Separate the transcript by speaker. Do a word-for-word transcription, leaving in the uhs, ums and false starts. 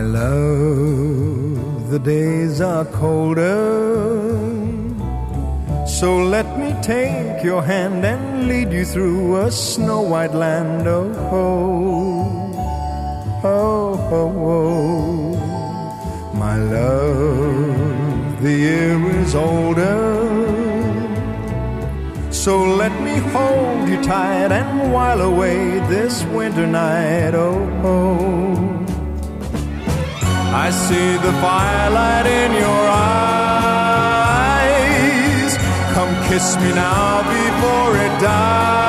Speaker 1: My love, the days are colder, so let me take your hand and lead you through a snow-white land. Oh, oh, oh, oh, oh. My love, the year is older, so let me hold you tight and while away this winter night. Oh, oh. I see the firelight in your eyes. Come kiss me now before it dies.